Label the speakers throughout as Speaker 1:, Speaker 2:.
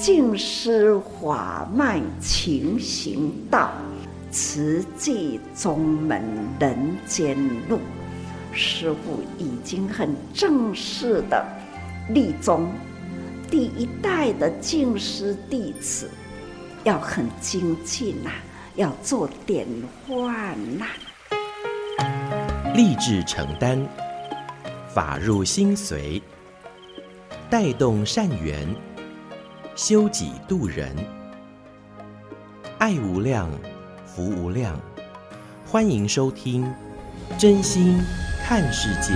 Speaker 1: 尽施法脉勤行道，慈济宗门人间路。师父已经很正式的立宗，第一代的净师弟子要很精进啊，要做典范呐。
Speaker 2: 立志承担，法入心随，带动善缘，修己度人，爱无量，福无量。欢迎收听真心看世界。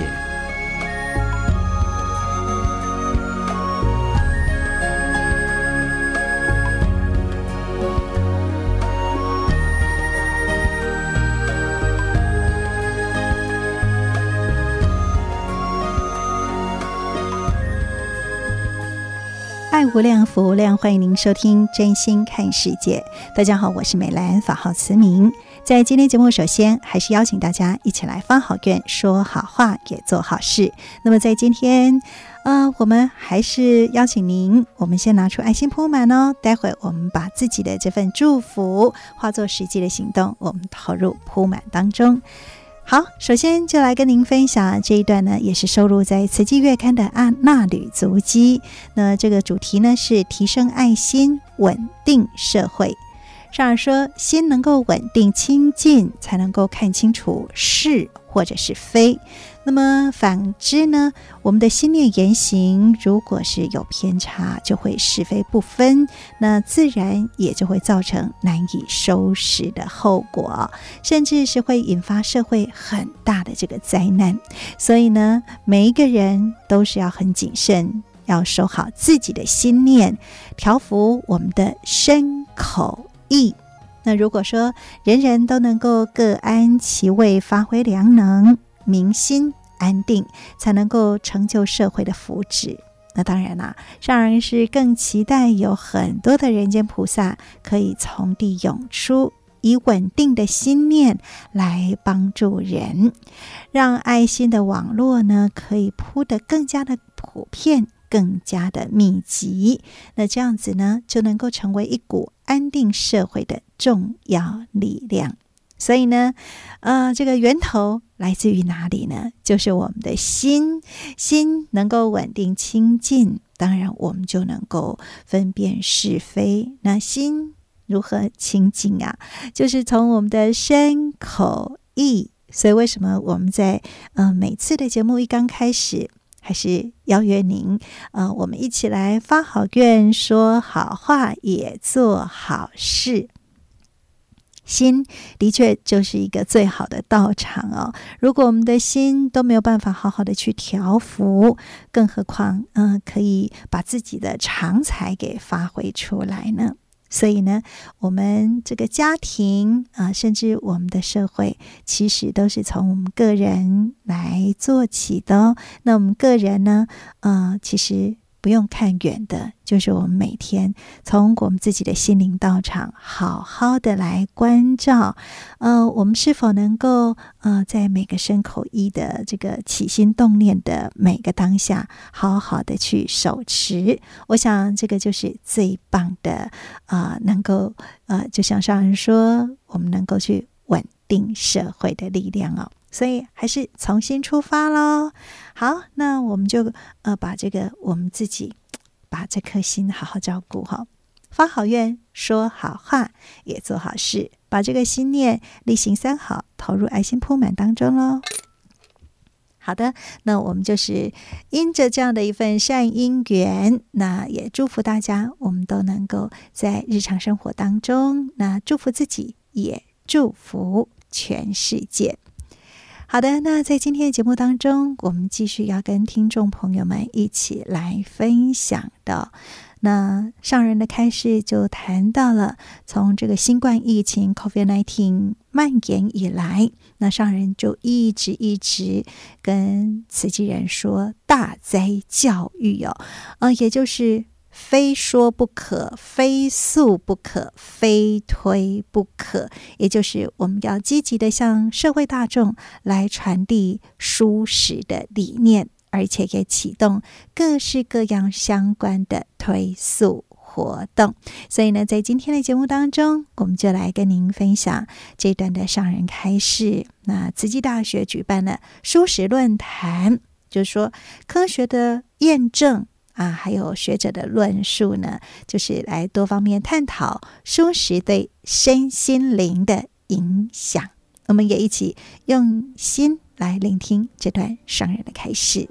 Speaker 3: 爱无量，福无量，欢迎您收听真心看世界。大家好，我是美兰，法号慈明。在今天节目，首先还是邀请大家一起来发好愿，说好话，也做好事。那么在今天我们还是邀请您，我们先拿出爱心铺满哦，待会我们把自己的这份祝福化作实际的行动，我们投入铺满当中。好，首先就来跟您分享这一段呢，也是收录在慈济月刊的纳履足迹。那这个主题呢是提升爱心，稳定社会。上人说，心能够稳定清净，才能够看清楚是或者是非。那么反之呢，我们的心念言行如果是有偏差，就会是非不分，那自然也就会造成难以收拾的后果，甚至是会引发社会很大的这个灾难。所以呢，每一个人都是要很谨慎，要守好自己的心念，调伏我们的身口意。那如果说人人都能够各安其位，发挥良能，民心安定，才能够成就社会的福祉。那当然啦，上人是更期待有很多的人间菩萨可以从地涌出，以稳定的心念来帮助人，让爱心的网络呢可以铺得更加的普遍，更加的密集。那这样子呢，就能够成为一股安定社会的重要力量。所以呢，这个源头来自于哪里呢？就是我们的心，心能够稳定清净，当然我们就能够分辨是非。那心如何清净啊？就是从我们的身口意。所以为什么我们在每次的节目一刚开始，还是邀约您我们一起来发好愿，说好话，也做好事。心的确就是一个最好的道场哦。如果我们的心都没有办法好好的去调伏，更何况可以把自己的长才给发挥出来呢？所以呢，我们这个家庭甚至我们的社会，其实都是从我们个人来做起的哦。那我们个人呢，其实不用看远的，就是我们每天从我们自己的心灵道场好好的来关照，我们是否能够在每个身口意的这个起心动念的每个当下，好好的去手持。我想这个就是最棒的能够就像上人说，我们能够去稳定社会的力量哦。所以还是从心出发咯。好，那我们就把这个我们自己把这颗心好好照顾好，发好愿，说好话，也做好事，把这个心念力行三好，投入爱心铺满当中咯。好的，那我们就是因着这样的一份善因缘，那也祝福大家，我们都能够在日常生活当中，那祝福自己，也祝福全世界。好的，那在今天的节目当中，我们继续要跟听众朋友们一起来分享的，那上人的开示就谈到了，从这个新冠疫情 COVID-19 蔓延以来，那上人就一直跟慈济人说大灾教育也就是非说不可，非诉不可，非推不可，也就是我们要积极的向社会大众来传递殊实的理念，而且也启动各式各样相关的推诉活动。所以呢，在今天的节目当中，我们就来跟您分享这段的上人开示。那慈济大学举办了蔬食论坛，就是说科学的验证还有学者的论述呢，就是来多方面探讨蔬食对身心灵的影响。我们也一起用心来聆听这段上人的开示。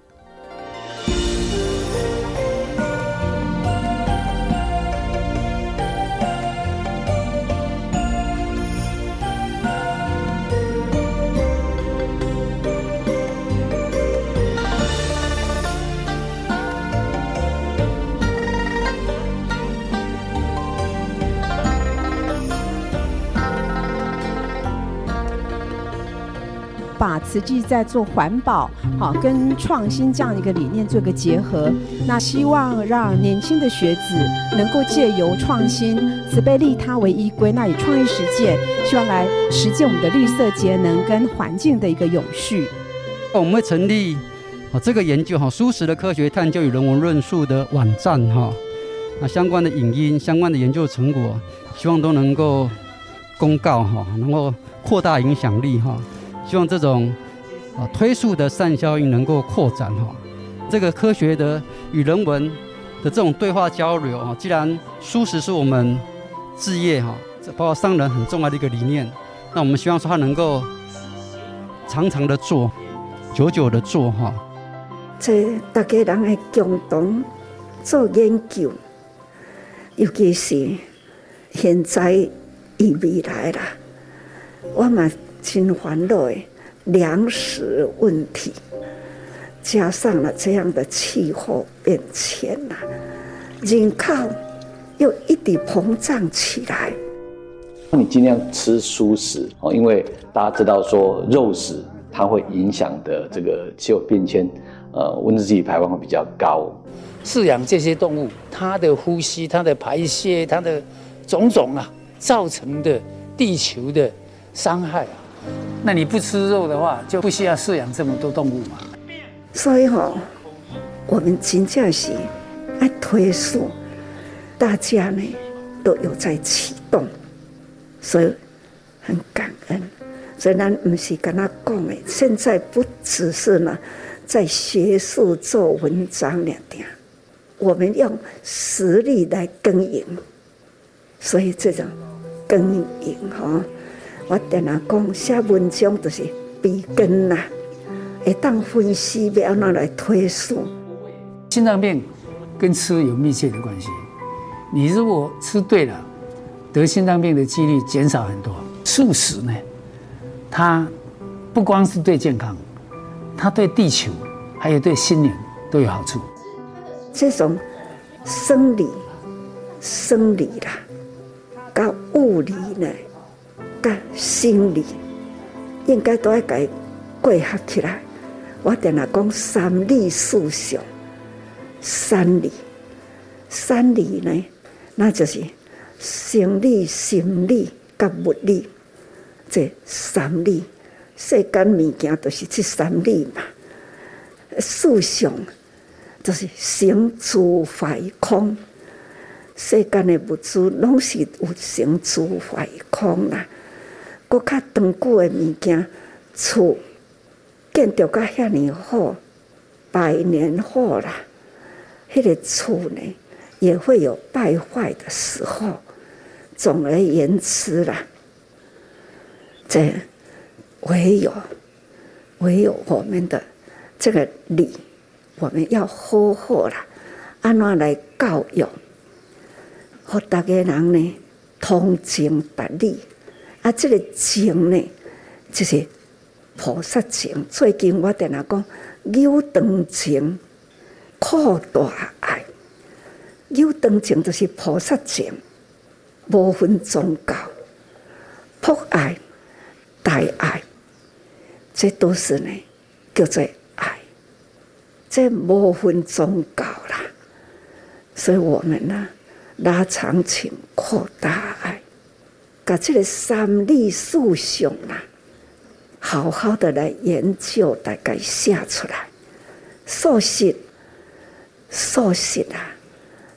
Speaker 4: 把慈济在做环保跟创新这样的一个理念做个结合，那希望让年轻的学子能够借由创新慈悲利他为依归，那以创意实践，希望来实践我们的绿色节能跟环境的一个永续。
Speaker 5: 我们会成立这个研究蔬食的科学探究与人文论述的网站那相关的影音、相关的研究成果，希望都能够公告能够扩大影响力希望这种推素的善效应能够扩展这个科学的与人文的这种对话交流既然蔬食是我们志业包括商人很重要的一个理念，那我们希望说它能够常常的做，久久的做
Speaker 1: 这大家人会共同做研究，尤其是现在与未来啦，我嘛真烦恼的粮食问题，加上了这样的气候变迁人口又一直膨胀起来。
Speaker 6: 你尽量吃蔬食因为大家知道说肉食它会影响的这个气候变迁，温室气体排放会比较高。
Speaker 7: 饲养这些动物，它的呼吸、它的排泄、它的种种造成的地球的伤害那你不吃肉的话，就不需要饲养这么多动物嘛。
Speaker 1: 所以我们真正是要推素，大家呢都有在启动，所以很感恩。所以咱不是跟他讲的，现在不只是呢在学术做文章了点，我们用实力来耕耘。所以这种耕耘我常常讲，写文章就是笔根会当分析要怎么来推素。
Speaker 7: 心脏病跟吃有密切的关系，你如果吃对了，得心脏病的几率减少很多。素食呢，它不光是对健康，它对地球还有对心灵都有好处。
Speaker 1: 这种生理啦，跟物理呢，跟心理，应该都要给结合起来。我常常讲三理四象，三理呢，那就是生理、心理跟物理，这三理。世间物件都是这三理嘛。四象就是成住坏空，世间的物质拢是有成住坏空啦。搁较长久的物件，厝建筑到遐尼好，100年好啦，迄个厝呢也会有败坏的时候。总而言之啦，这唯有我们的这个理，我们要好好啦，安怎来教育，互大家人呢通情达理。这个情呢，就是菩萨情。最近我常常讲有长情，扩大爱。有长情就是菩萨情，无分宗教，博爱、大爱，这都是呢叫做爱。这无分宗教啦，所以我们呢拉长情，扩大爱。把这个三理四象好好的来研究，大概写出来。素食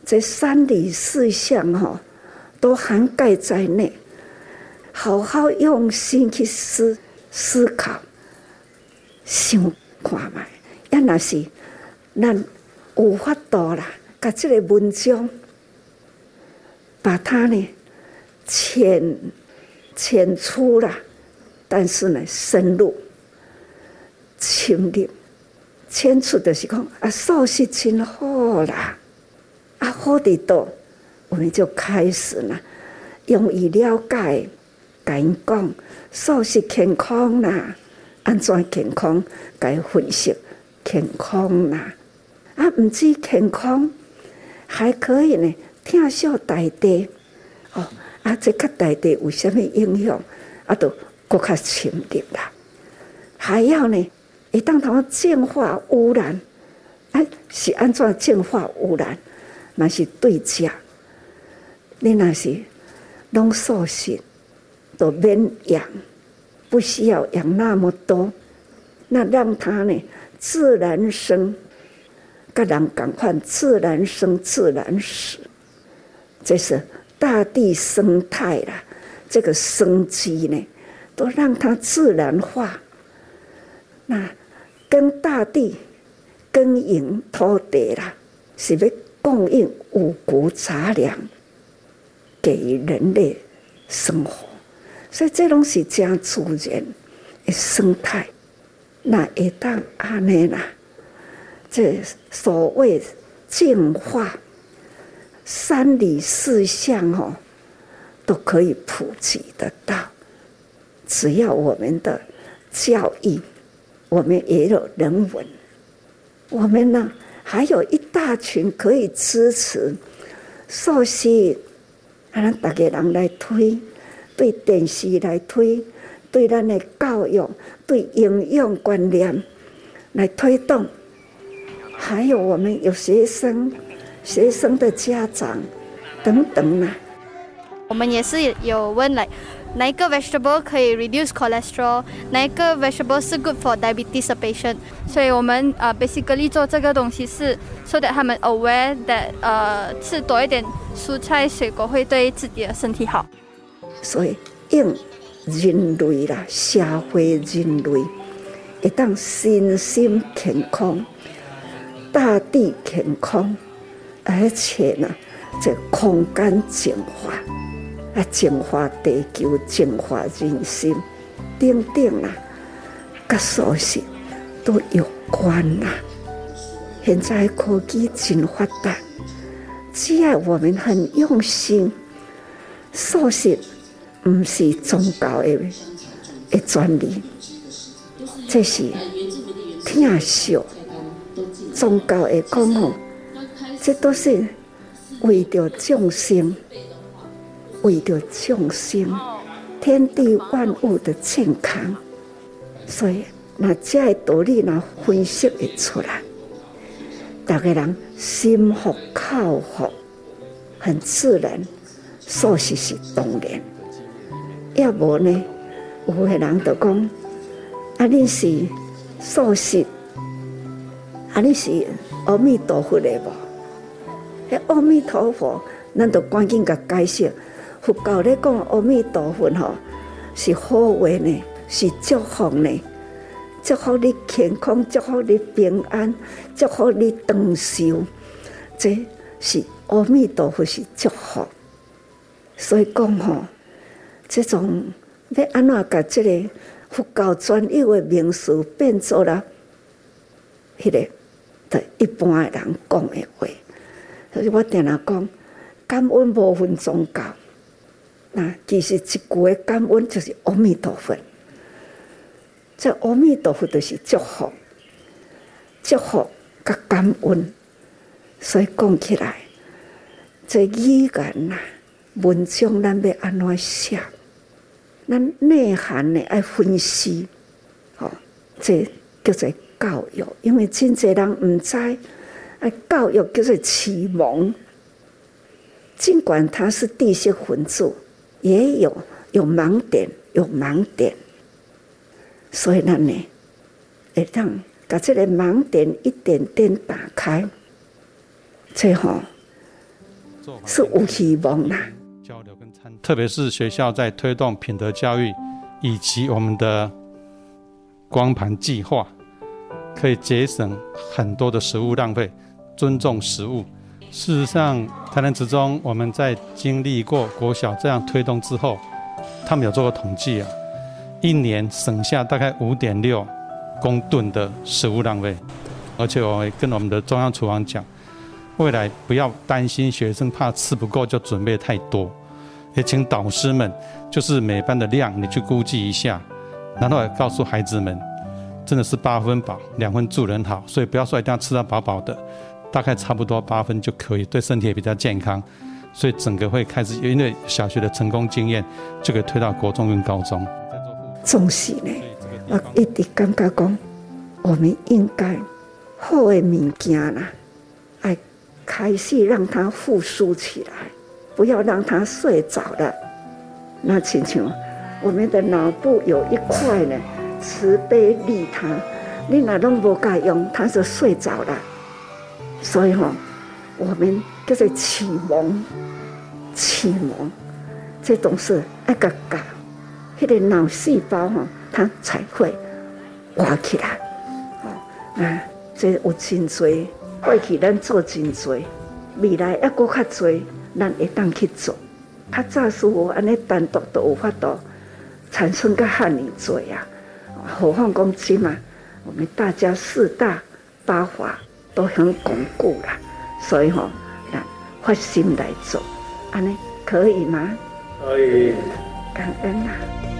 Speaker 1: 这三理四象都涵盖在内。好好用心去思考，想看卖，也若是咱有法度啦，把这个文章，把它呢浅出啦，但是呢深入、深入。浅出就是讲素食真好啦，好的多，我们就开始了，用以了解。甲因讲素食健康啦，安怎健康？甲伊分析健康啦，唔止健康，还可以呢，疼惜大地这甲大地有啥物影响？就更较深入啦。还要呢，会当通净化污染，是安怎净化污染？嘛是对食，你若是拢素食。都免养，不需要养那么多，那让它呢自然生，跟人赶快自然生自然死，这是大地生态啦，这个生机呢，都让它自然化。那跟大地耕耘土地啦，是要供应五谷杂粮给人类生活。所以这拢是真自然的生态，那会当安尼啦。这所谓净化三理四象都可以普及得到。只要我们的教育，我们也有人文，我们呢还有一大群可以支持素食，咱大家人来推。对电视来推，对咱的教育，对营养观念来推动，还有我们有学生的家长等等啦。
Speaker 8: 我们也是有问哪一个 vegetable 可以 reduce cholesterol， 哪一个 vegetable 是 good for diabetes patient， 所以我们basically 做这个东西是 so that 他们 aware that 吃多一点蔬菜水果会对自己的身体好。
Speaker 1: 所以，用人类啦，社会人类会当身心健康，大地健康，而且呢，这空间净化，净化地球，净化人心，等等啦，跟素食都有关啦。现在科技真发达，只要我们很用心，素食。不是宗教的专利，这是听惜宗教的讲这都是为着众生，为着众生天地万物的健康，所以那这道理那分析会出来，大家人心服口服，很自然，素食是当然。要无呢？有的人就讲：你是素食，你是阿弥陀佛的无？迄阿弥陀佛，咱就赶紧甲解释。佛教咧讲阿弥陀佛是好话呢，是祝福呢，祝福你健康，祝福你平安，祝福你长寿。这是阿弥陀佛是祝福，所以讲这种要安怎把这个佛教专有的名词变做了迄个对一般的人讲的话，所以我定常讲感恩无分宗教。那其实一句的感恩就是阿弥陀佛，这阿弥陀佛就是祝福、祝福甲感恩。所以讲起来，这语言文章咱要安怎写？咱内涵呢爱分析，这叫做教育。因为真侪人唔知，教育叫做启蒙。尽管他是知识分子，也有盲点，所以咱呢，会当把这个盲点一点点打开。最后， 是有希望啦。
Speaker 9: 交流跟参，特别是学校在推动品德教育以及我们的光盘计划，可以节省很多的食物浪费，尊重食物。事实上，台南职中我们在经历过国小这样推动之后，他们有做过统计啊，一年省下大概5.6公吨的食物浪费。而且我会跟我们的中央厨房讲，未来不要担心学生怕吃不够就准备太多，也请导师们就是每班的量你去估计一下，然后也告诉孩子们，真的是8分饱2分助人好，所以不要说一定要吃到饱饱的，大概差不多8分就可以，对身体也比较健康。所以整个会开始，因为小学的成功经验就可以推到国中跟高中。
Speaker 1: 总是呢，我一直感觉讲，我们应该好的物件啦，要开始让它复苏起来，不要让它睡着了。那亲像我们的脑部有一块呢，慈悲利他，你哪拢无该用，它就睡着了。所以我们叫做启蒙，这种是要甲教，那个脑细胞它才会活起来。这有真多，过去咱做真多，未来还佫较多，咱会当去做。较早师傅安尼单独都有法度产生个遐尼多啊，何况讲即嘛，我们大家4大8法都很巩固啦，所以咱发心来做，安尼可以吗？可以，感恩啊。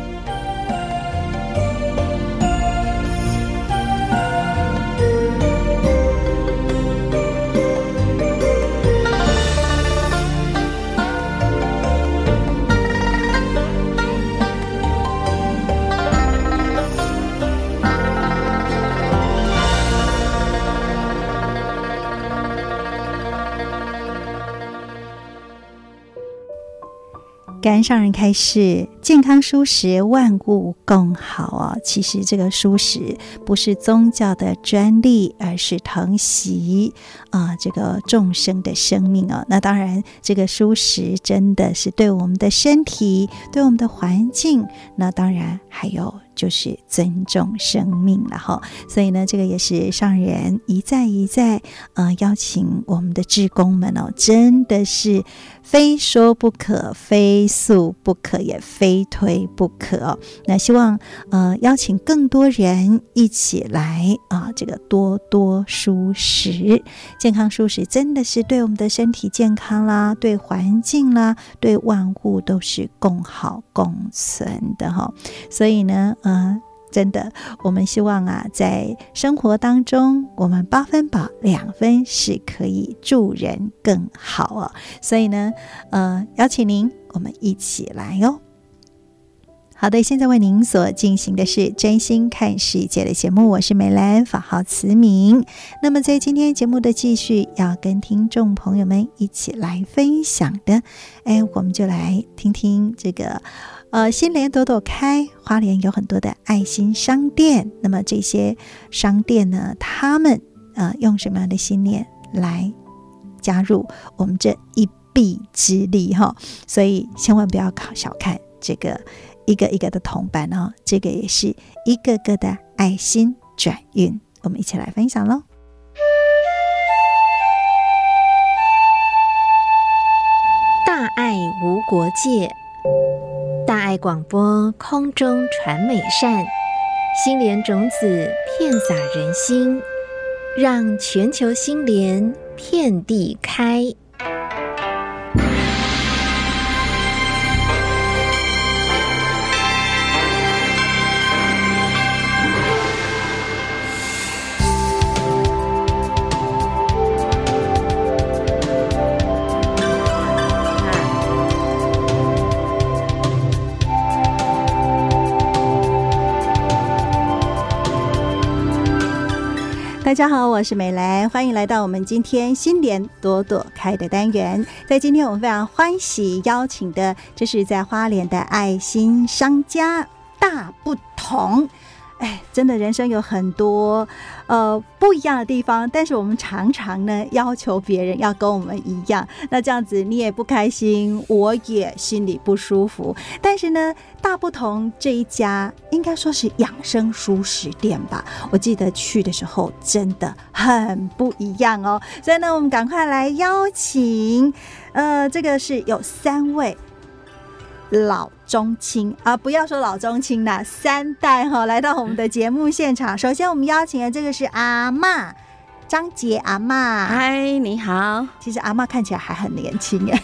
Speaker 3: 感恩上人开示，健康蔬食万物共好其实这个蔬食不是宗教的专利，而是疼惜这个众生的生命那当然这个蔬食真的是对我们的身体，对我们的环境，那当然还有就是尊重生命了所以呢，这个也是上人一再邀请我们的志工们真的是非说不可，非诉不可，也非推不可那希望邀请更多人一起来这个多多蔬食，健康蔬食真的是对我们的身体健康啦，对环境啦，对万物都是共好共存的所以呢真的我们希望在生活当中我们8分饱2分是可以助人更好所以呢邀请您我们一起来好的，现在为您所进行的是真心看世界的节目，我是美兰，法号慈明。那么在今天节目的继续要跟听众朋友们一起来分享的我们就来听听这个心莲朵朵开，花莲有很多的爱心商店，那么这些商店呢，他们用什么样的信念来加入我们这一臂之力所以千万不要小看这个一个一个的铜板这个也是一个个的爱心转运，我们一起来分享咯。
Speaker 10: 大爱无国界，大爱广播空中传美善，心莲种子遍洒人心，让全球心莲遍地开。
Speaker 3: 大家好，我是美兰，欢迎来到我们今天心莲朵朵开的单元。在今天我们非常欢喜邀请的，这是在花莲的爱心商家大不同真的人生有很多不一样的地方，但是我们常常呢要求别人要跟我们一样，那这样子你也不开心，我也心里不舒服。但是呢，大不同这一家应该说是养生蔬食店吧，我记得去的时候真的很不一样哦。所以呢，我们赶快来邀请这个是有3位老中青啊，不要说老中青啦，3代来到我们的节目现场。首先我们邀请的这个是阿嬷张杰阿嬷，
Speaker 11: 嗨，你好。
Speaker 3: 其实阿嬷看起来还很年轻耶。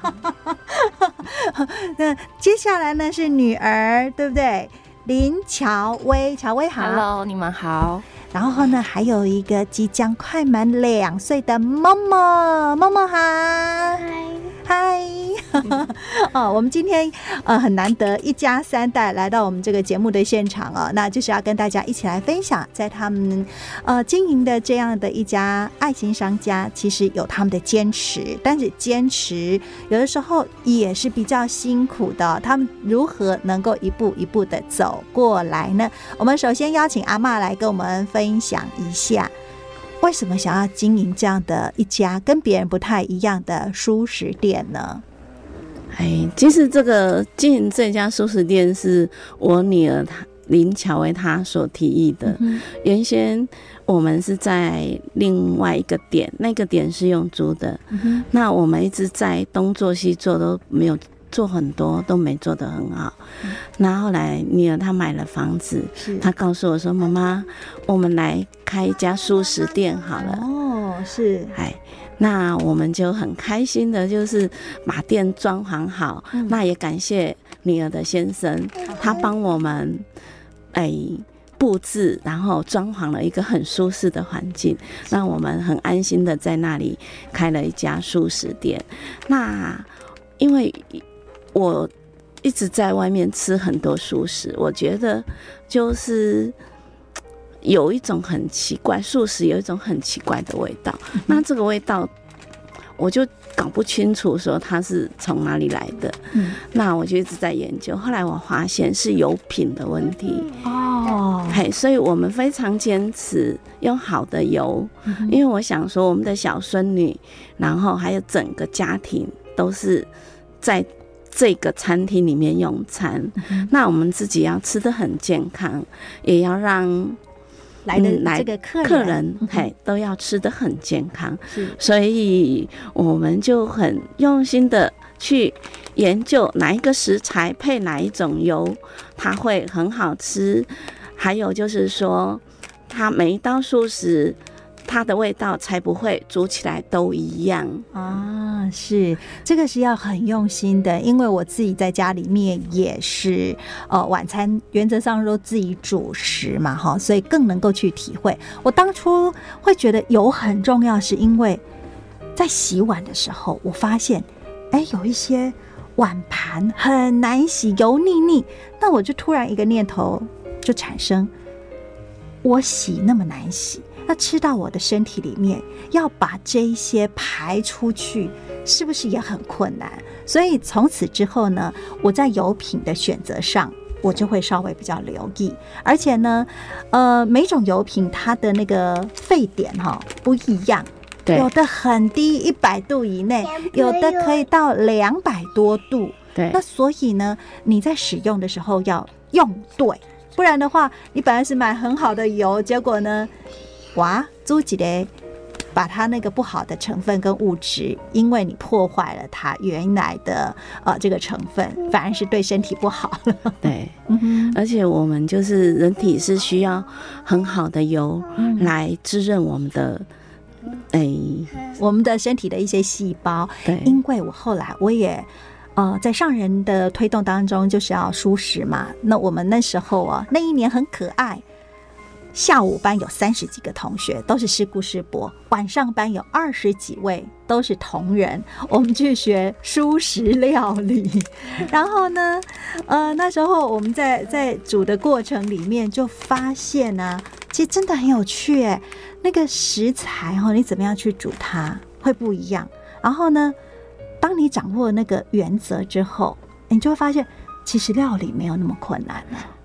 Speaker 3: 那接下来呢是女儿，对不对？林乔薇，乔薇好。
Speaker 11: Hello， 你们好。
Speaker 3: 然后呢，还有一个即将快满2岁的默默，默默好。嗨，我们今天很难得一家3代来到我们这个节目的现场哦，那就是要跟大家一起来分享，在他们经营的这样的一家爱心商家，其实有他们的坚持，但是坚持有的时候也是比较辛苦的，他们如何能够一步一步的走过来呢？我们首先邀请阿嬷来跟我们分享一下，为什么想要经营这样的一家跟别人不太一样的蔬食店呢？
Speaker 11: 其实这个经营这家蔬食店是我女儿林乔薇她所提议的。原先我们是在另外一个点，那个点是用租的。那我们一直在东做西做，都没有做很多，都没做得很好。那后来女儿她买了房子，她告诉我说：“妈妈，我们来开一家蔬食店好了。”
Speaker 3: 哦，是。
Speaker 11: 那我们就很开心的，就是把店装潢好。那也感谢女儿的先生，他帮我们布置，然后装潢了一个很舒适的环境，让我们很安心的在那里开了一家蔬食店。那因为我一直在外面吃很多蔬食，我觉得就是有一种很奇怪，素食有一种很奇怪的味道。那这个味道我就搞不清楚说它是从哪里来的。那我就一直在研究，后来我发现是油品的问题。所以我们非常坚持用好的油。因为我想说我们的小孙女，然后还有整个家庭都是在这个餐厅里面用餐。那我们自己要吃得很健康，也要让来的这个客人都要吃得很健康。所以我们就很用心的去研究哪一个食材配哪一种油，它会很好吃。还有就是说，它每一道素食，它的味道才不会煮起来都一样
Speaker 3: 啊！是，这个是要很用心的，因为我自己在家里面也是晚餐原则上都自己主食嘛，所以更能够去体会。我当初会觉得油很重要，是因为在洗碗的时候，我发现有一些碗盘很难洗，油腻腻，那我就突然一个念头就产生，我洗那么难洗，那吃到我的身体里面，要把这一些排出去，是不是也很困难？所以从此之后呢，我在油品的选择上，我就会稍微比较留意。而且呢，每种油品它的那个沸点不一样，有的很低，100度以内，有的可以到200多度。那所以呢，你在使用的时候要用对，不然的话，你本来是买很好的油，结果呢，煮一个把它那个不好的成分跟物质，因为你破坏了它原来的这个成分，反而是对身体不好了。
Speaker 11: 对，而且我们就是人体是需要很好的油来滋润我们的。
Speaker 3: 我们的身体的一些细胞。对，因为我后来我也在上人的推动当中，就是要蔬食嘛。那我们那时候那一年很可爱，下午班有30几个同学，都是师姑师伯；晚上班有20几位，都是同仁。我们去学蔬食料理，然后呢，那时候我们在煮的过程里面就发现呢，其实真的很有趣耶。那个食材你怎么样去煮它会不一样。然后呢，当你掌握那个原则之后，你就会发现其实料理没有那么困难了。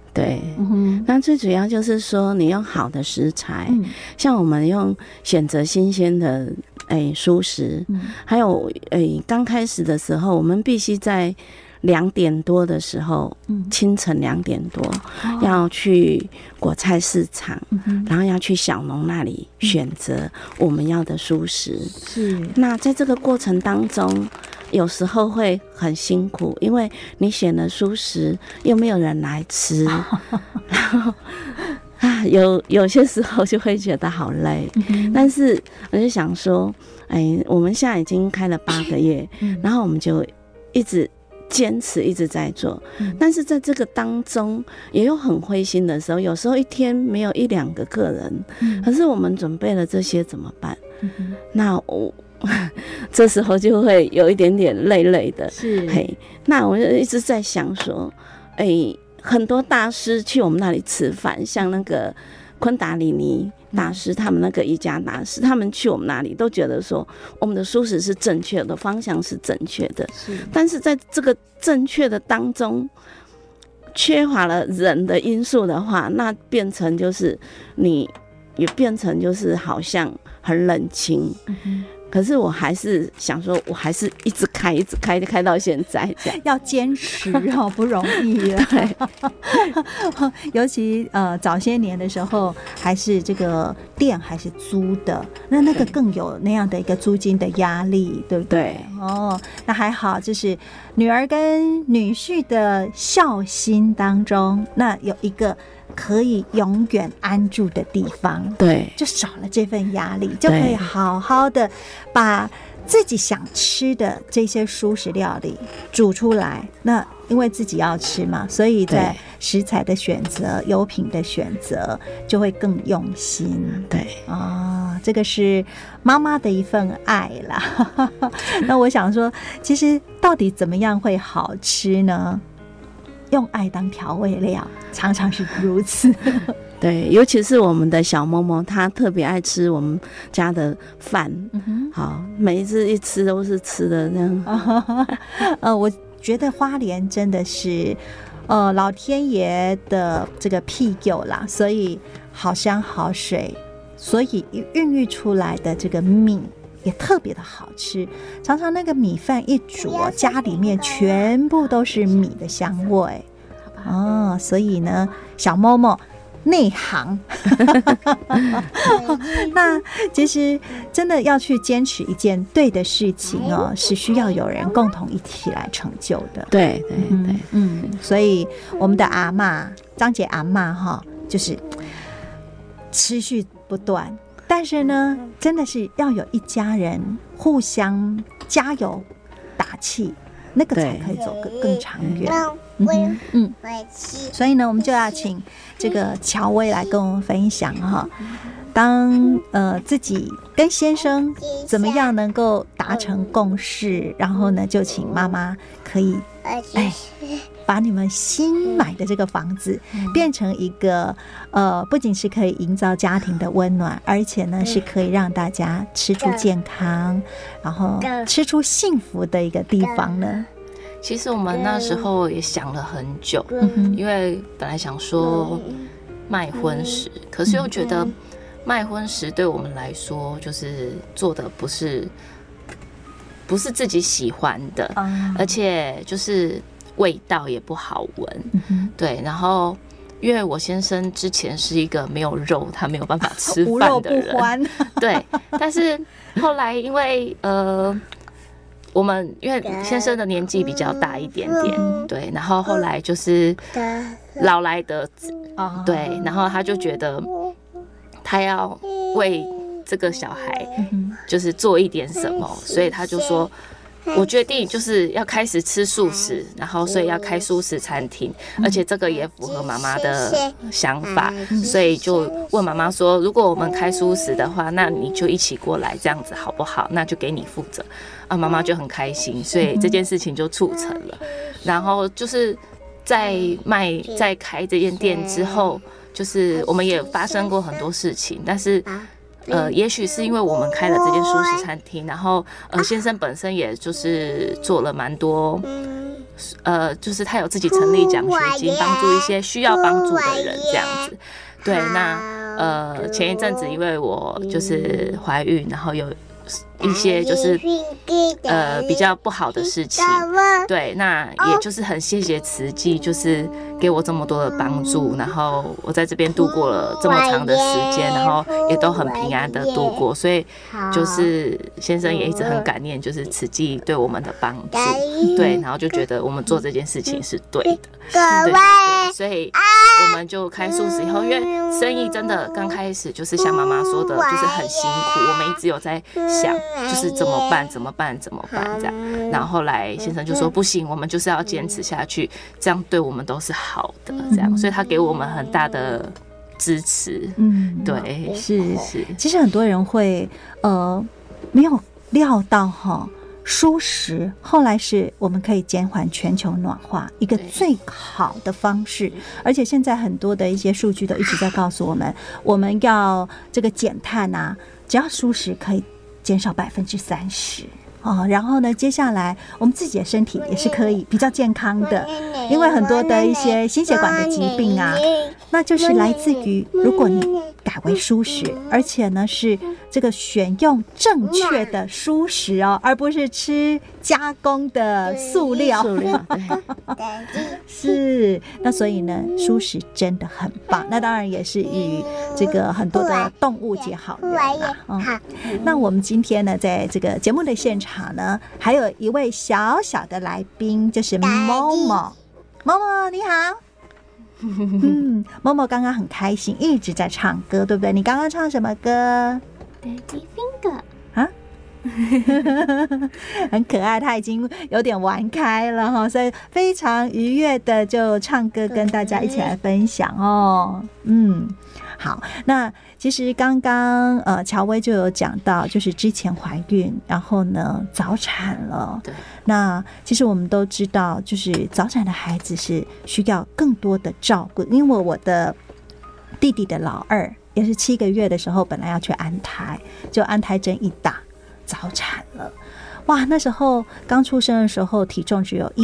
Speaker 11: 对，那最主要就是说，你用好的食材，像我们用选择新鲜的蔬食，还有刚开始的时候，我们必须在2点多的时候，清晨2点多，要去果菜市场，然后要去小农那里选择我们要的蔬食。
Speaker 3: 是，
Speaker 11: 那在这个过程当中，有时候会很辛苦，因为你选了蔬食，又没有人来吃，然后有些时候就会觉得好累。但是我就想说，我们现在已经开了8个月，然后我们就一直坚持一直在做，但是在这个当中也有很灰心的时候，有时候一天没有1-2个客人，可是我们准备了这些怎么办？那这时候就会有一点点累累的。是，那我就一直在想说，很多大师去我们那里吃饭，像那个昆达里尼大师，他们那个瑜伽大师，他们去我们那里都觉得说，我们的蔬食是正确的，方向是正确的，但是在这个正确的当中，缺乏了人的因素的话，那变成就是你也变成就是好像很冷清。可是我还是想说，我还是一直开到现在这样，
Speaker 3: 要坚持不容易了。对，尤其早些年的时候，还是这个店还是租的，那个更有那样的一个租金的压力，对不对？哦，那还好，就是女儿跟女婿的孝心当中，那有一个可以永远安住的地方，对，就少了这份压力，就可以好好的把自己想吃的这些蔬食料理煮出来。那因为自己要吃嘛，所以在食材的选择、油品的选择就会更用心。对啊，这个是妈妈的一份爱啦。那我想说，其实到底怎么样会好吃呢？用爱当调味料，常常是如此。
Speaker 11: 对，尤其是我们的小嬷嬷，她特别爱吃我们家的饭。好，每一次一吃都是吃的这样。
Speaker 3: 我觉得花莲真的是，老天爷的这个庇佑啦，所以好山好水，所以孕育出来的这个米也特别的好吃，常常那个米饭一煮，家里面全部都是米的香味哦。所以呢，小嬷嬷内行。那其实真的要去坚持一件对的事情哦，是需要有人共同一起来成就的。对对对，所以我们的阿嬷张姐阿嬷哈，就是持续不断。但是呢，真的是要有一家人互相加油打气，那个才可以走更长远。所以呢，我们就要请这个乔薇来跟我们分享哈，当自己跟先生怎么样能够达成共识，然后呢，就请妈妈可以把你们新买的这个房子变成一个不仅是可以营造家庭的温暖，而且呢是可以让大家吃出健康，然后吃出幸福的一个地方呢。
Speaker 12: 其实我们那时候也想了很久，因为本来想说卖荤食，可是又觉得卖荤食对我们来说就是做的不是自己喜欢的，而且就是味道也不好闻，对。然后因为我先生之前是一个没有肉，他没有办法吃饭的人，无肉不欢。对，但是后来因为我们因为先生的年纪比较大一点点，对，然后后来就是老来得子，对，然后他就觉得他要为这个小孩就是做一点什么，所以他就说，我决定就是要开始吃素食，然后所以要开素食餐厅，而且这个也符合妈妈的想法，所以就问妈妈说，如果我们开素食的话，那你就一起过来，这样子好不好？那就给你负责啊，妈妈就很开心，所以这件事情就促成了。然后就是在开这间店之后，就是我们也发生过很多事情，但是也许是因为我们开了这间素食餐厅，然后先生本身也就是做了蛮多就是他有自己成立奖学金，帮助一些需要帮助的人这样子。对，那前一阵子因为我就是怀孕，然后有一些就是比较不好的事情，对，那也就是很谢谢慈济，就是给我这么多的帮助，然后我在这边度过了这么长的时间，然后也都很平安的度过，所以就是先生也一直很感念，就是慈济对我们的帮助，对，然后就觉得我们做这件事情是对的，对，所以我们就开素食以后，因为生意真的刚开始就是像妈妈说的，就是很辛苦，我们一直有在想，就是怎么办这样。然后后来先生就说不行，我们就是要坚持下去，这样对我们都是好的，这样，所以他给我们很大的支持。对，是。
Speaker 3: 其实很多人会没有料到蔬食后来是我们可以减缓全球暖化一个最好的方式，而且现在很多的一些数据都一直在告诉我们，我们要这个减碳啊，只要蔬食可以减少30%。然后呢，接下来我们自己的身体也是可以比较健康的，因为很多的一些心血管的疾病啊，那就是来自于如果你改为蔬食，而且呢是这个选用正确的蔬食而不是吃加工的塑料。是，那所以呢，蔬食真的很棒。那当然也是与这个很多的动物结好缘啦。那我们今天呢，在这个节目的现场呢，还有一位小小的来宾，就是某某。某某你好。某某刚刚很开心，一直在唱歌，对不对？你刚刚唱什么歌？
Speaker 13: Daddy Finger
Speaker 3: 啊，很可爱，他已经有点玩开了所以非常愉悦的就唱歌跟大家一起来分享好，那其实刚刚乔薇就有讲到，就是之前怀孕，然后呢早产了。对，那其实我们都知道，就是早产的孩子是需要更多的照顾，因为我的弟弟的老二也是7个月的时候，本来要去安胎，就安胎针一打，早产了。哇，那时候刚出生的时候，体重只有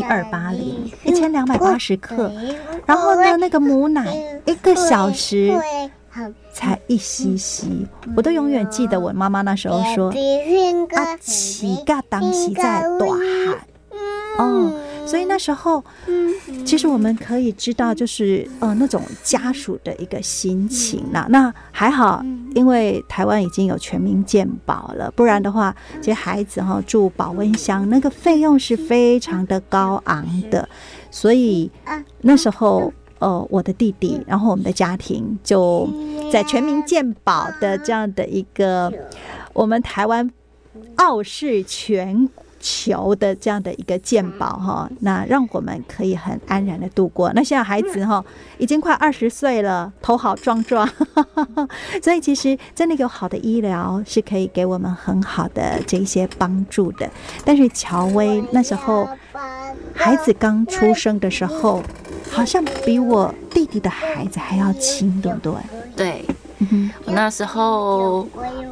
Speaker 3: 1280克，然后呢，那个母奶1个小时才1 cc， 我都永远记得我妈妈那时候说：“啊，起个当时在大喊。”所以那时候，其实我们可以知道，就是那种家属的一个心情啦。那还好，因为台湾已经有全民健保了，不然的话，这些孩子住保温箱，那个费用是非常的高昂的。所以那时候，我的弟弟，然后我们的家庭就在全民健保的这样的一个我们台湾傲视全球的这样的一个健保那让我们可以很安然的度过。那现在孩子已经快20岁了，头好壮壮所以其实真的有好的医疗是可以给我们很好的这些帮助的。但是乔薇那时候孩子刚出生的时候，好像比我弟弟的孩子还要轻，对不对？
Speaker 12: 对，我那时候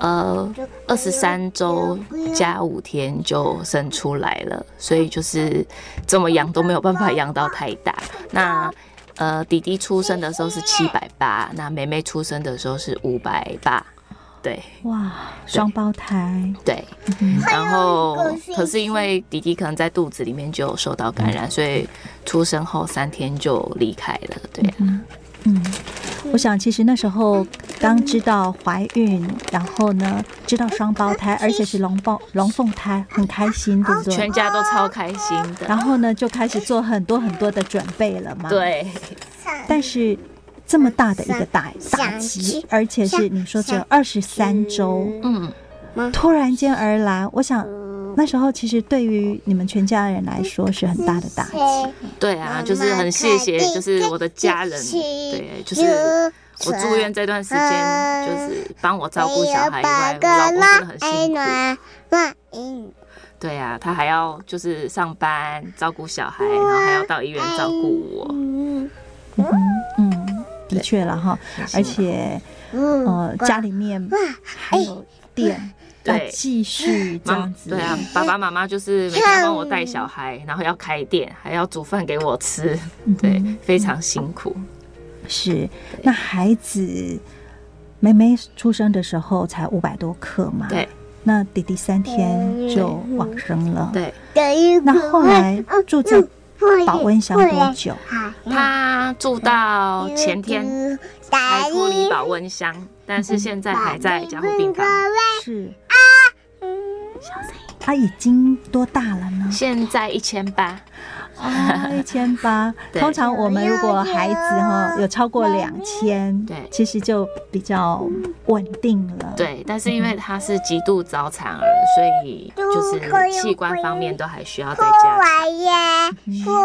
Speaker 12: 23周加5天就生出来了，所以就是怎么养都没有办法养到太大。那弟弟出生的时候是780，那妹妹出生的时候是580。对，
Speaker 3: 哇，双胞胎。
Speaker 12: 对，然后可是因为弟弟可能在肚子里面就有受到感染，所以出生后3天就离开了。对
Speaker 3: 我想其实那时候刚知道怀孕，然后呢知道双胞胎，而且是龙凤胎，很开心，对不对？
Speaker 12: 全家都超开心的。
Speaker 3: 然后呢就开始做很多很多的准备了嘛。
Speaker 12: 对。
Speaker 3: 但是这么大的一个打击，而且是你说只有23周，突然间而来，我想那时候其实对于你们全家人来说是很大的打击。
Speaker 12: 对啊，就是很谢谢，就是我的家人，对，就是我住院这段时间，就是帮我照顾小孩以外，我老公真的很辛苦。对啊，他还要就是上班照顾小孩，然后还要到医院照顾我。
Speaker 3: 的确了哈，而且家里面还有店， 要继续这样子。
Speaker 12: 对啊，爸爸妈妈就是每天帮我带小孩，然后要开店，还要煮饭给我吃，对，非常辛苦。
Speaker 3: 是，那孩子妹妹出生的时候才500多克嘛？
Speaker 12: 对。
Speaker 3: 那弟弟3天就往生了。
Speaker 12: 对。
Speaker 3: 那后来住在保温箱多久？
Speaker 12: 他住到前天才脱离保温箱，但是现在还在加护病房。
Speaker 3: 是。他已经多大了呢？
Speaker 12: 现在1800。
Speaker 3: 1800。通常我们如果孩子有超过2000，对，其实就比较稳定了。
Speaker 12: 对，但是因为他是极度早产儿，所以就是器官方面都还需要再加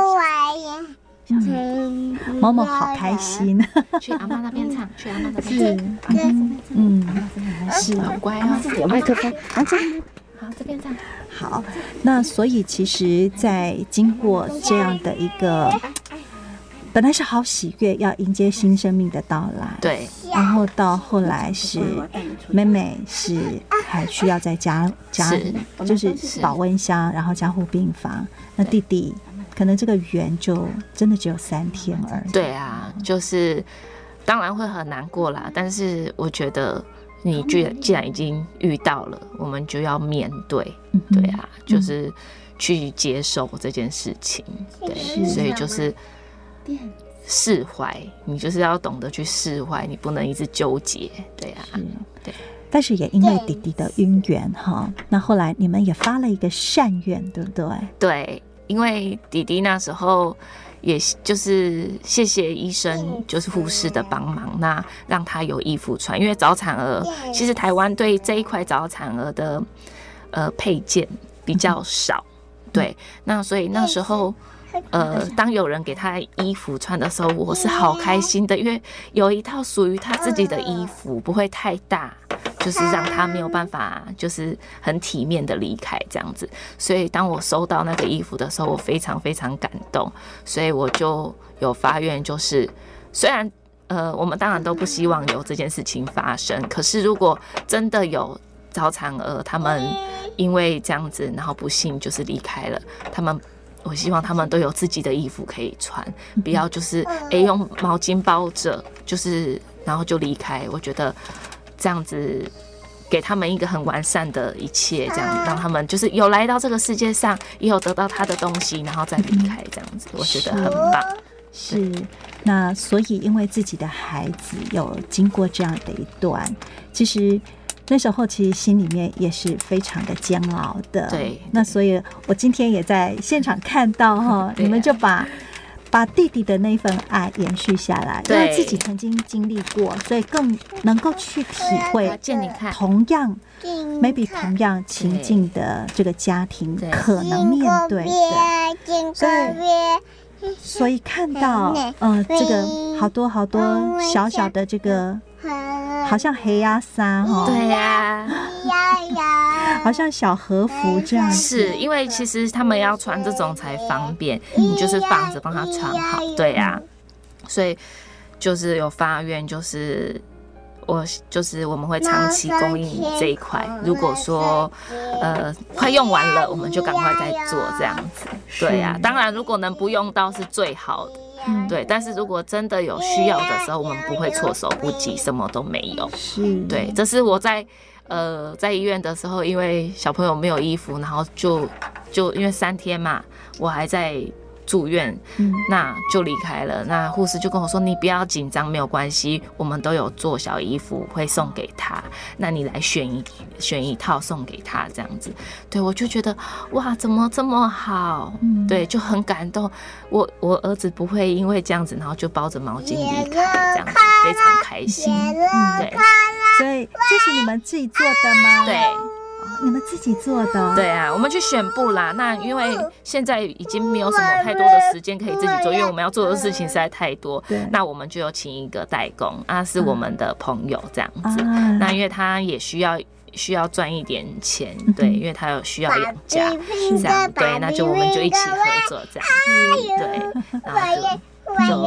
Speaker 3: 强。某某好开心，
Speaker 12: 去阿嬷那边唱，去阿嬷那边唱。
Speaker 3: 是，
Speaker 12: 好乖哦。
Speaker 11: 这里有麦克风，
Speaker 12: 好，这边唱。
Speaker 3: 好，那所以其实在经过这样的一个本来是好喜悦要迎接新生命的到来，
Speaker 12: 对，
Speaker 3: 然后到后来是妹妹是还需要在家里，就是保温箱，然后加护病房，那弟弟可能这个缘就真的只有3天而已。
Speaker 12: 对啊，就是当然会很难过啦，但是我觉得你既然已经遇到了，我们就要面对，对啊，就是去接受这件事情，对，所以就是释怀，你就是要懂得去释怀，你不能一直纠结，对啊，对。
Speaker 3: 但是也因为弟弟的姻缘哈，那后来你们也发了一个善愿，对不对？
Speaker 12: 对，因为弟弟那时候也就是谢谢医生，就是护士的帮忙，那让他有衣服穿。因为早产儿，其实台湾对这一块早产儿的配件比较少，对，那所以那时候当有人给他衣服穿的时候，我是好开心的，因为有一套属于他自己的衣服，不会太大，就是让他没有办法就是很体面的离开这样子。所以当我收到那个衣服的时候，我非常非常感动，所以我就有发愿，就是虽然我们当然都不希望有这件事情发生，可是如果真的有早产儿他们因为这样子然后不幸就是离开了，我希望他们都有自己的衣服可以穿，不要就是用毛巾包着，就是然后就离开。我觉得这样子给他们一个很完善的一切，这样让他们就是有来到这个世界上，也有得到他的东西，然后再离开，这样子我觉得很棒。
Speaker 3: 是，那所以因为自己的孩子有经过这样的一段，其实那时候其实心里面也是非常的煎熬的。
Speaker 12: 对，
Speaker 3: 那所以我今天也在现场看到哈，你们就把弟弟的那份爱延续下来，因为自己曾经经历过，所以更能够去体会同样 maybe 同样情境的这个家庭可能面对的。所以看到这个好多小小的这个好像黑鸭纱哈，
Speaker 12: 对呀，
Speaker 3: 好像小和服这样子。
Speaker 12: 是因为其实他们要穿这种才方便，你就是放着帮他穿好，对呀，所以就是有发愿，就是我们会长期供应这一块。如果说快用完了，我们就赶快再做这样子。对呀，当然如果能不用到是最好的。对，但是如果真的有需要的时候，我们不会措手不及，什么都没有。对，这是我在医院的时候，因为小朋友没有衣服，然后就因为3天嘛，我还在住院，那就离开了。那护士就跟我说：“你不要紧张，没有关系，我们都有做小衣服会送给他，那你来选一套送给他这样子。”对，我就觉得哇，怎么这么好？对，就很感动。我儿子不会因为这样子，然后就包着毛巾离开，这样子非常开心。对，
Speaker 3: 所以这是你们自己做的吗？
Speaker 12: 对。
Speaker 3: 你们自己做的？
Speaker 12: 对啊，我们去选布啦。那因为现在已经没有什么太多的时间可以自己做，因为我们要做的事情实在太多。那我们就有请一个代工，是我们的朋友这样子。那因为他也需要赚一点钱，对，因为他有需要养家，这样对，那我们就一起合作这样，对，然后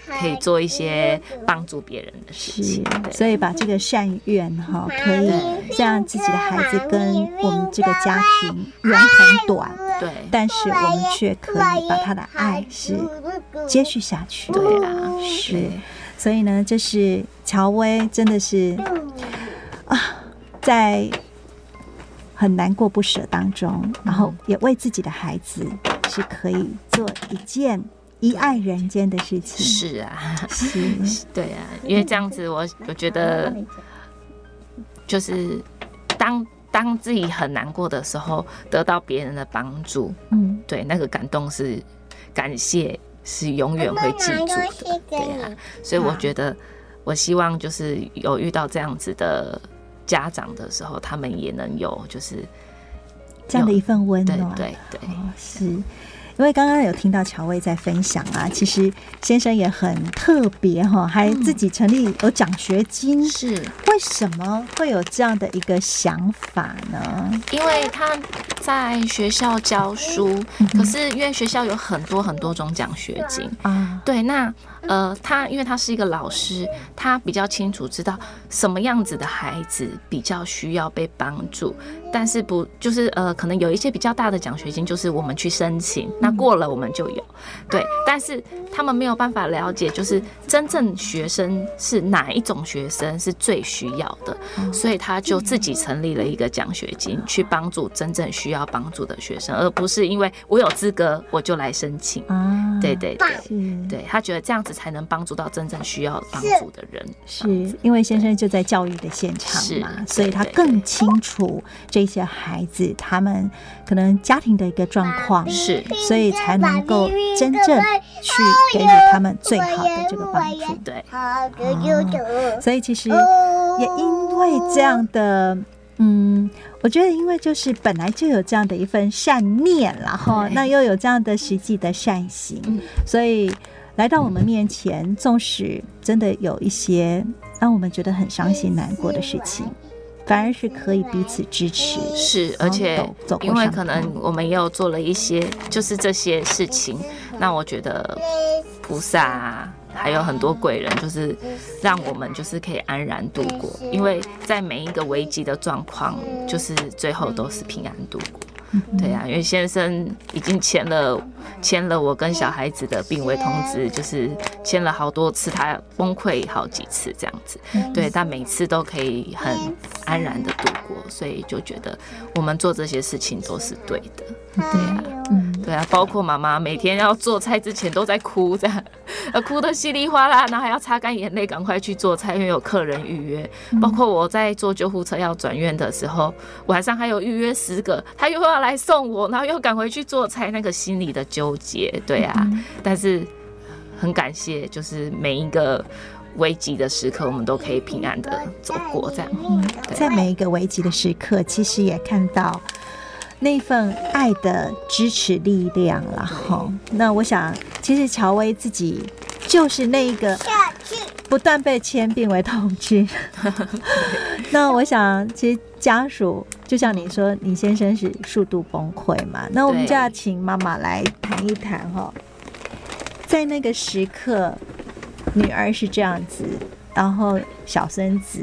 Speaker 12: 可以做一些帮助别人的事情。
Speaker 3: 所以把这个善愿可以让自己的孩子跟我们这个家庭缘很短，对，但是我们却可以把他的爱是接续下去。
Speaker 12: 对啊，
Speaker 3: 是。所以呢，这是乔薇真的是在很难过不舍当中，然后也为自己的孩子是可以做一件一爱人间的事情。
Speaker 12: 是啊，是，对啊，因为这样子我觉得就是当自己很难过的时候，得到别人的帮助，对，那个感动是感谢，是永远会记住的。对啊，所以我觉得我希望就是有遇到这样子的家长的时候，他们也能有就是
Speaker 3: 这样的一份温暖。
Speaker 12: 对，
Speaker 3: 是。因为刚刚有听到乔薇在分享啊，其实先生也很特别还自己成立有奖学金。是为什么会有这样的一个想法呢？
Speaker 12: 因为他在学校教书，可是因为学校有很多很多种奖学金啊，对，那他因为他是一个老师，他比较清楚知道什么样子的孩子比较需要被帮助，但是不就是可能有一些比较大的奖学金，就是我们去申请，那过了我们就有，对，但是他们没有办法了解，就是真正学生是哪一种学生是最需要的，所以他就自己成立了一个奖学金，去帮助真正需要帮助的学生，而不是因为我有资格我就来申请。对，对，他觉得这样子才能帮助到真正需要帮助的人。
Speaker 3: 是因为先生就在教育的现场嘛，所以他更清楚这些孩子他们可能家庭的一个状况，是，所以才能够真正去给予他们最好的这个帮助。
Speaker 12: 对，
Speaker 3: 所以其实也因为这样的。我觉得因为就是本来就有这样的一份善念，然后那又有这样的实际的善行，所以来到我们面前，纵使真的有一些让我们觉得很伤心难过的事情，反而是可以彼此支持。
Speaker 12: 是，而且因为可能我们也有做了一些就是这些事情，那我觉得菩萨啊还有很多贵人，就是让我们就是可以安然度过，因为在每一个危机的状况，就是最后都是平安度过。对啊，因为先生已经签了我跟小孩子的病危通知，就是签了好多次，他崩溃好几次这样子。对，但每次都可以很安然的度过，所以就觉得我们做这些事情都是对的。对啊，对啊，包括妈妈每天要做菜之前都在哭，这样哭得稀里哗啦，然后还要擦干眼泪，赶快去做菜，因为有客人预约。包括我在坐救护车要转院的时候，晚上还有预约10个，他又要来送我，然后又赶回去做菜，那个心里的纠结，对啊。但是很感谢，就是每一个危急的时刻，我们都可以平安的走过，这样。
Speaker 3: 在每一个危急的时刻，其实也看到那份爱的支持力量了哈。那我想，其实乔薇自己就是那一个不断被签病危通知。那我想，其实家属就像你说，你先生是数度崩溃嘛。那我们就要请妈妈来谈一谈哈，在那个时刻，女儿是这样子，然后小孙子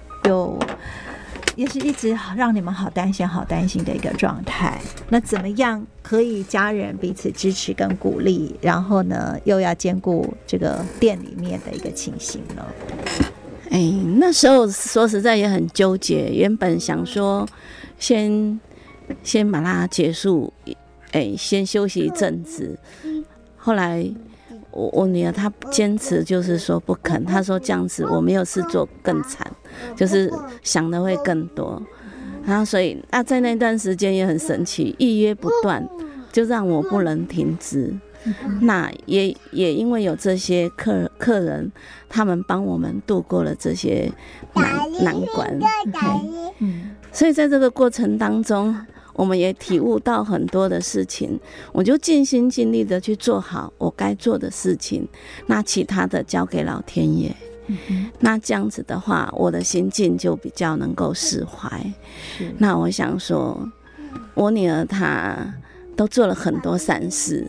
Speaker 3: 也是一直让你们好担心的一个状态。那怎么样可以家人彼此支持跟鼓励，然后呢又要兼顾这个店里面的一个情形呢？
Speaker 11: 那时候说实在也很纠结，原本想说先把它结束，先休息一阵子。后来我女儿她坚持就是说不肯，她说这样子我没有事做更惨，就是想的会更多。然后所以在那段时间也很神奇，预约不断，就让我不能停止。那也因为有这些客人，他们帮我们度过了这些难关。所以在这个过程当中，我们也体悟到很多的事情，我就尽心尽力的去做好我该做的事情，那其他的交给老天爷。那这样子的话，我的心境就比较能够释怀。那我想说，我女儿她都做了很多善事，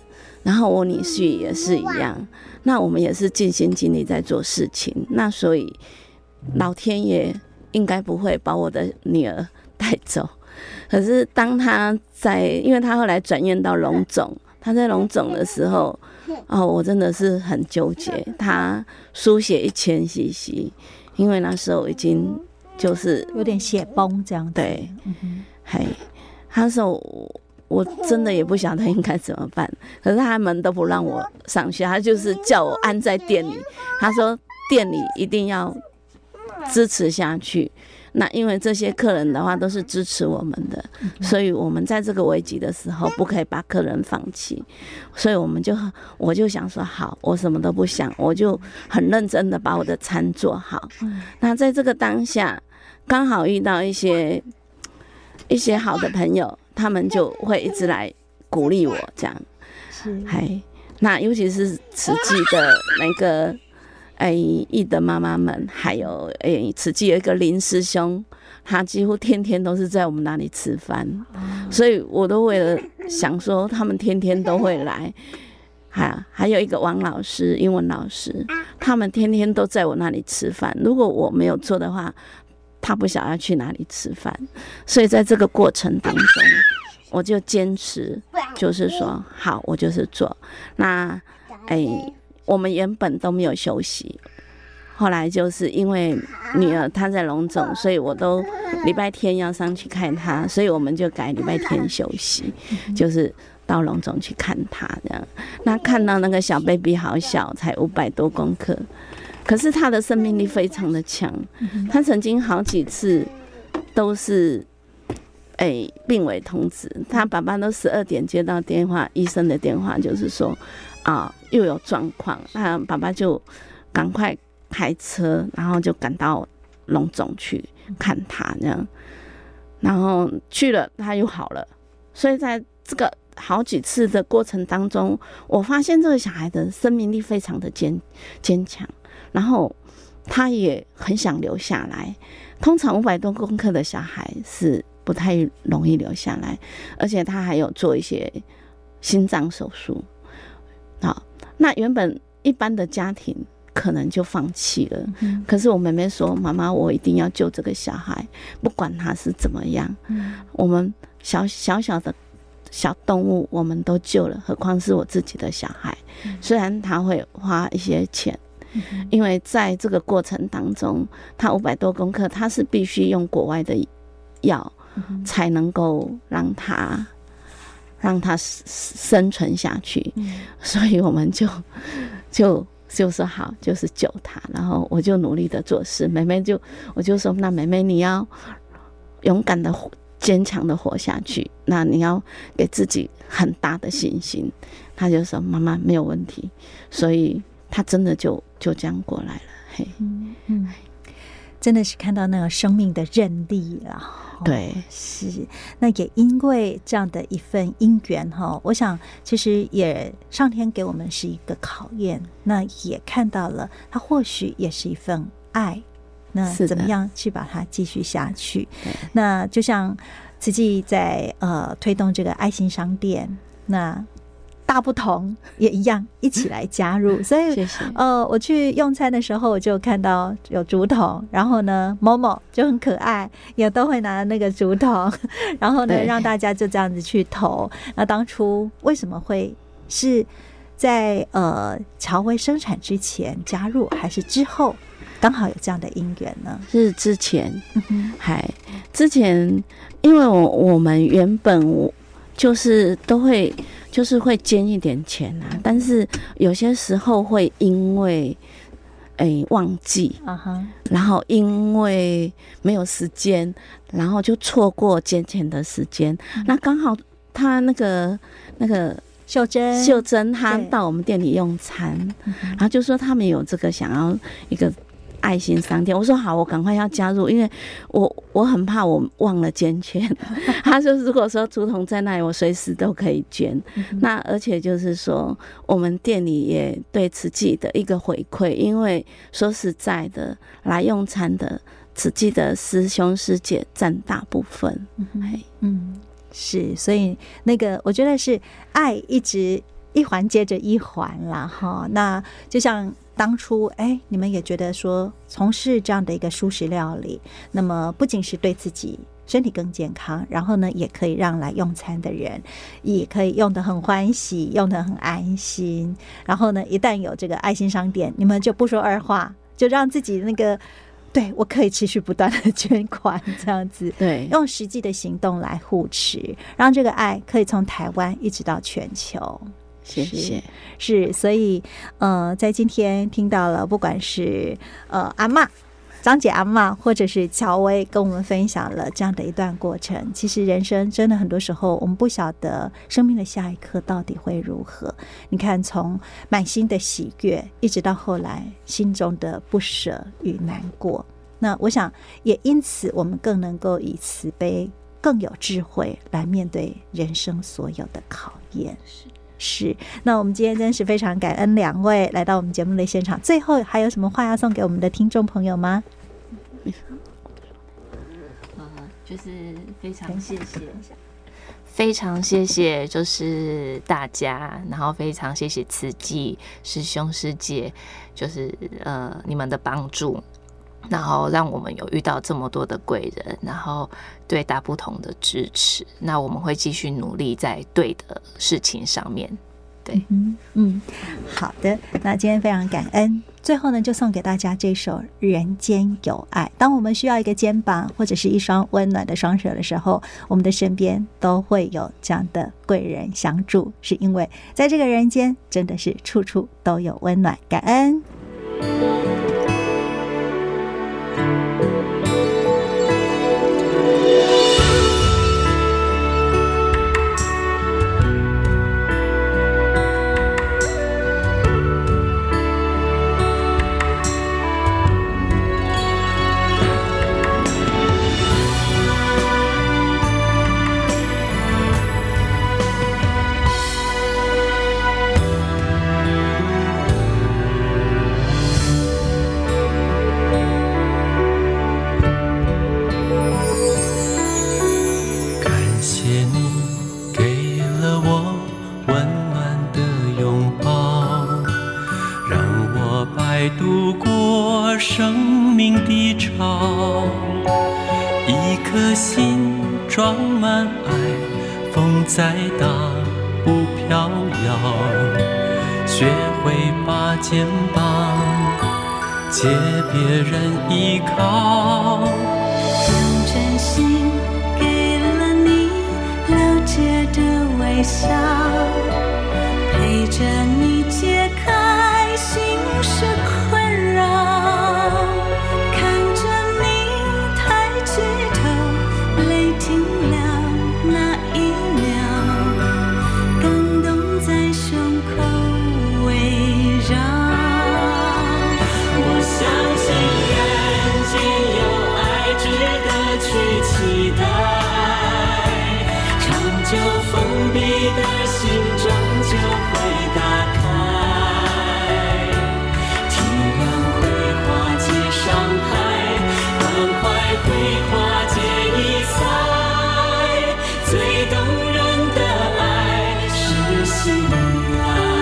Speaker 11: 然后我女婿也是一样，那我们也是尽心尽力在做事情，那所以老天爷应该不会把我的女儿带走。可是当他因为他后来转院到荣总，他在荣总的时候，我真的是很纠结。他输血1000 cc， 因为那时候已经就是
Speaker 3: 有点血崩这样子。
Speaker 11: 对，他说我真的也不晓得应该怎么办，可是他们都不让我上去，他就是叫我安在店里。他说店里一定要支持下去。那因为这些客人的话都是支持我们的，所以我们在这个危急的时候不可以把客人放弃，所以我就想说好，我什么都不想，我就很认真的把我的餐做好。那在这个当下，刚好遇到一些好的朋友，他们就会一直来鼓励我这样。那尤其是慈济的那个义的妈妈们，还有慈济有一个林师兄，他几乎天天都是在我们那里吃饭，所以我都为了想说他们天天都会来。还有一个王老师，英文老师，他们天天都在我那里吃饭，如果我没有做的话，他不晓得要去哪里吃饭。所以在这个过程当中，我就坚持，就是说好，我就是做。那我们原本都没有休息，后来就是因为女儿她在荣总，所以我都礼拜天要上去看她，所以我们就改礼拜天休息，就是到荣总去看她这样。那看到那个小 baby 好小，才500多公克，可是她的生命力非常的强。她曾经好几次都是病危通知，她爸爸都12点接到电话，医生的电话就是说又有状况，那爸爸就赶快开车，然后就赶到荣总去看他这样，然后去了他又好了。所以在这个好几次的过程当中，我发现这个小孩的生命力非常的坚强，然后他也很想留下来。通常500多公克的小孩是不太容易留下来，而且他还有做一些心脏手术。好，那原本一般的家庭可能就放弃了，可是我妹妹说：“妈妈，我一定要救这个小孩，不管他是怎么样。我们小的小动物我们都救了，何况是我自己的小孩。虽然他会花一些钱，因为在这个过程当中，他500多公克，他是必须用国外的药才能够让他生存下去，所以我们就说好，就是救他。然后我就努力的做事，妹妹我就说，那妹妹你要勇敢的、坚强的活下去，那你要给自己很大的信心。她就说妈妈没有问题，所以她真的就这样过来了。
Speaker 3: 真的是看到那个生命的韧力了。
Speaker 11: 对，
Speaker 3: 是。那也因为这样的一份因缘我想其实也上天给我们是一个考验，那也看到了它或许也是一份爱，那怎么样去把它继续下去。那就像慈济在推动这个爱心商店，那大不同也一样一起来加入。所以谢谢我去用餐的时候，我就看到有竹筒，然后呢某某就很可爱，也都会拿那个竹筒，然后呢让大家就这样子去投。那当初为什么会是在侨威生产之前加入，还是之后刚好有这样的因缘呢？
Speaker 11: 是之前，之前因为我们原本就是都会就是会捐一点钱啊，但是有些时候会因为忘记，然后因为没有时间，然后就错过捐钱的时间。那刚好他那个秀珍她到我们店里用餐，然后就说他们有这个想要一个爱心商店。我说好，我赶快要加入，因为我很怕我忘了捐钱。他说如果说竹筒在那里，我随时都可以捐。那而且就是说我们店里也对慈济的一个回馈，因为说实在的，来用餐的慈济的师兄师姐占大部分。
Speaker 3: 是，所以那个我觉得是爱一直一环接着一环啦哈。那就像当初你们也觉得说从事这样的一个蔬食料理，那么不仅是对自己身体更健康，然后呢也可以让来用餐的人也可以用得很欢喜，用得很安心，然后呢一旦有这个爱心商店，你们就不说二话，就让自己那个对我可以持续不断的捐款，这样子，
Speaker 11: 对，
Speaker 3: 用实际的行动来护持，让这个爱可以从台湾一直到全球。
Speaker 11: 谢谢。
Speaker 3: 是，所以在今天听到了，不管是阿嬷、张姐阿嬷，或者是乔薇跟我们分享了这样的一段过程。其实人生真的很多时候，我们不晓得生命的下一刻到底会如何。你看，从满心的喜悦，一直到后来心中的不舍与难过。那我想，也因此我们更能够以慈悲、更有智慧来面对人生所有的考验。是，那我们今天真是非常感恩两位来到我们节目的现场。最后还有什么话要送给我们的听众朋友吗？
Speaker 12: 就是非常谢谢，非常谢谢，就是大家，然后非常谢谢慈济师兄师姐，就是你们的帮助。然后让我们有遇到这么多的贵人，然后对大不同的支持，那我们会继续努力在对的事情上面。对，
Speaker 3: 好的，那今天非常感恩。最后呢，就送给大家这首《人间有爱》。当我们需要一个肩膀或者是一双温暖的双手的时候，我们的身边都会有这样的贵人相助，是因为在这个人间真的是处处都有温暖。感恩。
Speaker 13: 装满爱，风再大不飘摇，学会把肩膀借别人依靠，
Speaker 14: 用真心给了你了解的微笑，陪着你解开心事困扰，看着你抬起头，泪停了那一秒，感动在胸口围绕。我相信人间有爱值得去期待，长久封闭的心终究会打开，体谅会化解伤害，关怀会化解疑猜，最动人的爱是信赖。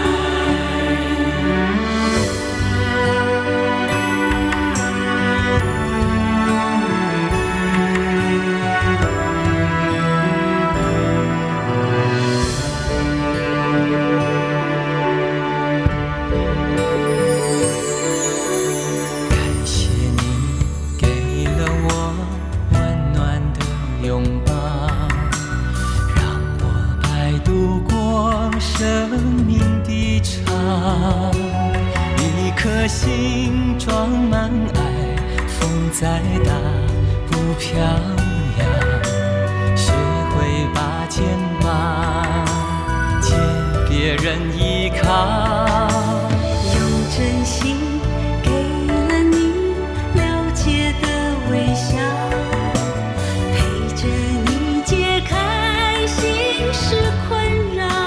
Speaker 14: 生命的长，一颗心装满爱，风再大不飘扬，学会把肩膀借别人依靠， 用真心给了你了解的微笑，陪着你解开心事困扰，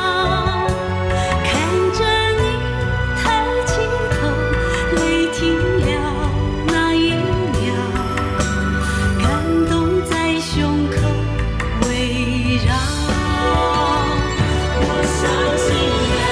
Speaker 14: 我相信人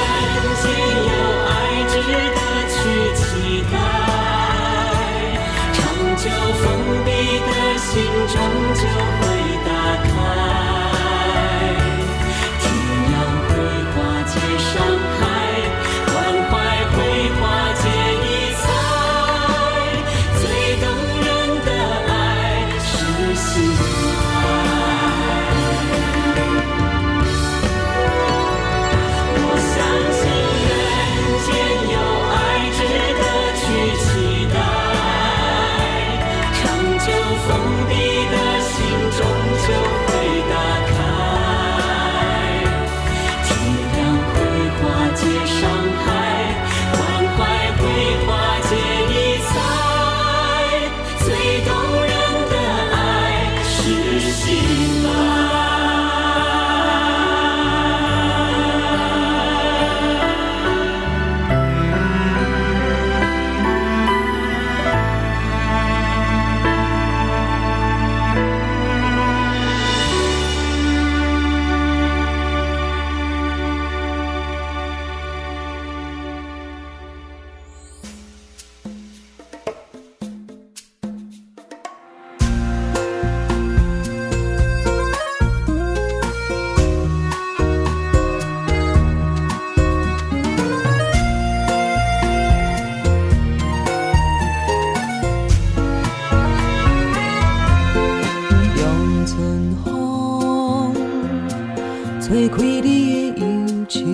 Speaker 15: 吹开你的忧愁，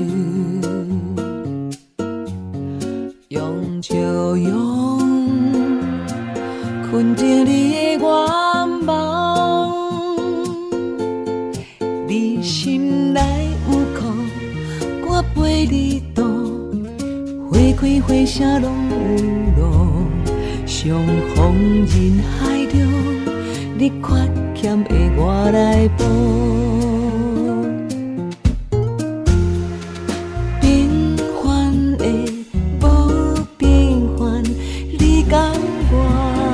Speaker 15: 用笑容困定你的愿望。你心内有苦，我陪你渡，花开花谢拢有路，相逢人海中，你缺欠的我来补。平凡的无平凡，你甲我，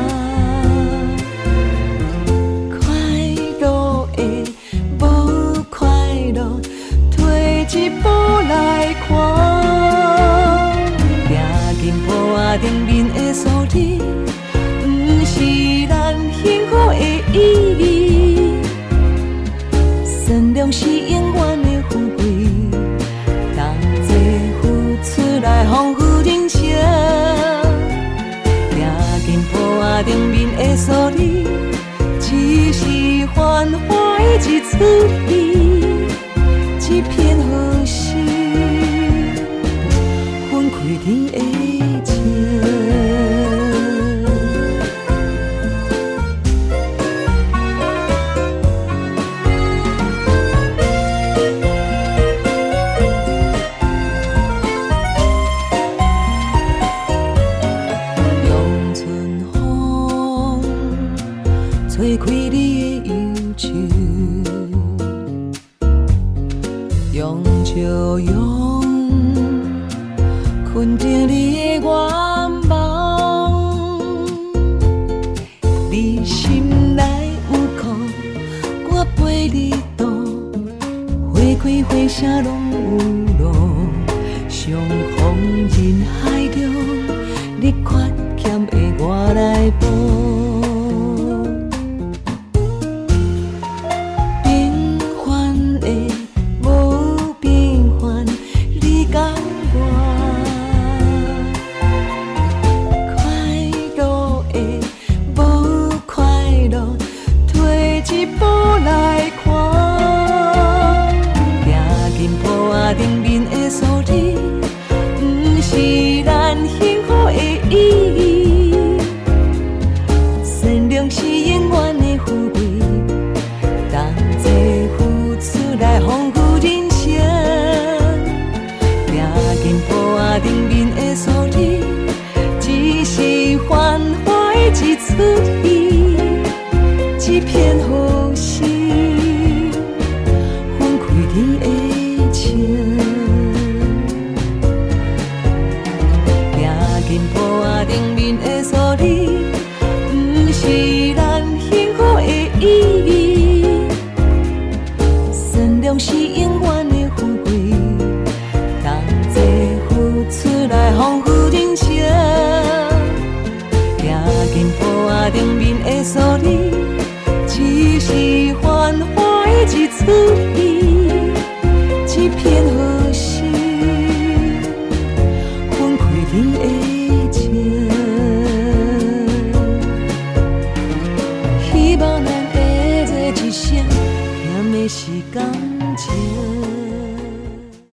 Speaker 15: 快乐的无快乐，退一步来看。行进坡顶面的数字，不是咱幸福的意义。善良是永远的富贵，同齐付出来丰富人生。行进坡顶面的数字，只是繁华的一出戏，一片好心，分开天的情。吹开你的忧愁，用笑容困定你的愿望。你心内有苦，我陪你渡，花开花谢拢有路，相逢人海中，你缺欠的我来补。顶面的数字，